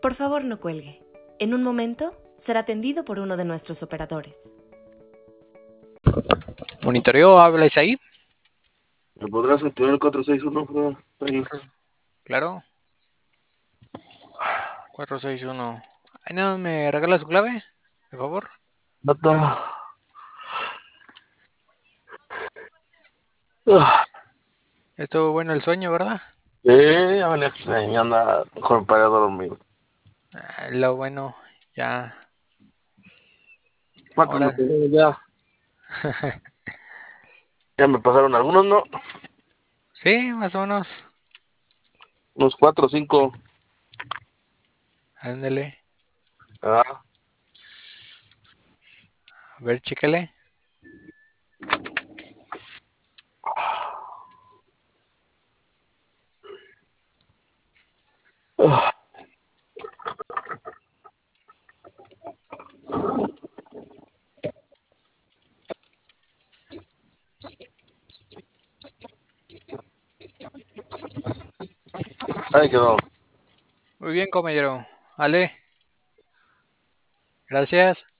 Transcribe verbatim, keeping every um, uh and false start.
Por favor, no cuelgue. En un momento será atendido por uno de nuestros operadores. Monitoreo, ¿habláis ahí? ¿Me podrás activar el cuatro seis uno? Por ahí? Claro. cuatro seis uno. Ay, no, ¿me regala su clave? Por favor. Nata. Ah, Estuvo bueno el sueño, ¿verdad? sí, ya venía extrañando a mejor para dormir. Ah, lo bueno, ya. ¿Cuántos me Ahora. pasaron ya? Ya me pasaron algunos, ¿no? Sí, más o menos. Unos cuatro o cinco. Ándale. Ah, A ver, chécale. ah. Ahí quedó. Muy bien, compañero. Vale. Gracias.